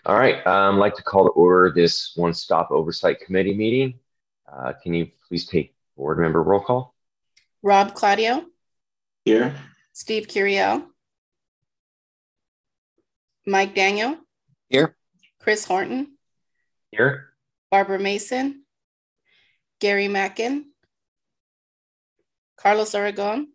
All right, I'd like to call to order this One-Stop Oversight Committee meeting. Can you please take board member roll call? Rob Claudio. Here. Steve Curiel. Mike Daniel. Here. Chris Horton. Here. Barbara Mason. Gary Mackin. Carlos Aragon.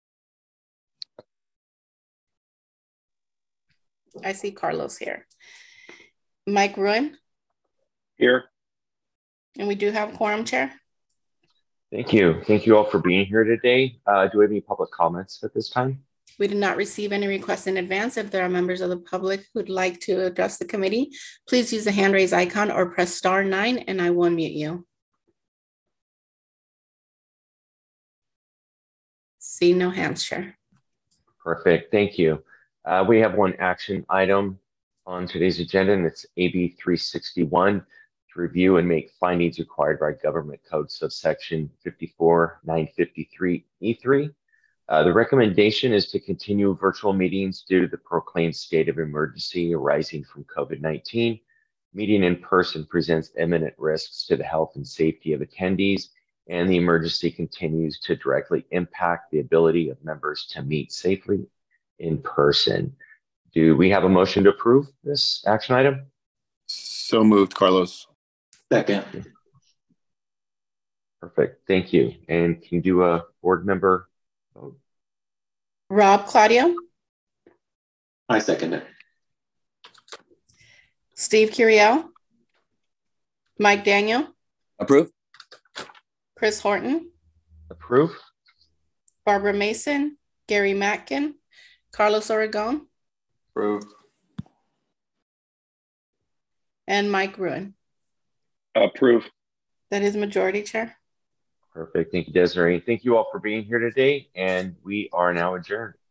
I see Carlos here. Mike Ruin. Here. And we do have quorum, Chair. Thank you. Thank you all for being here today. Do we have any public comments at this time? We did not receive any requests in advance. If there are members of the public who'd like to address the committee, please use the hand raise icon or press *9 and I will unmute you. See no hands, Chair. Perfect. Thank you. We have one action item on today's agenda, and it's AB 361 to review and make findings required by Government Code subsection 54953E3. The recommendation is to continue virtual meetings due to the proclaimed state of emergency arising from COVID-19. Meeting in person presents imminent risks to the health and safety of attendees, and the emergency continues to directly impact the ability of members to meet safely in person. Do we have a motion to approve this action item? So moved, Carlos. Second. Perfect. Thank you. And can you do a board member vote? Rob Claudio. I second it. Steve Curiel. Mike Daniel. Approve. Chris Horton. Approve. Barbara Mason. Gary Mackin. Carlos Aragon. Approve. And Mike Ruin. Approve. That is majority, Chair. Perfect. Thank you, Desiree. Thank you all for being here today, and we are now adjourned.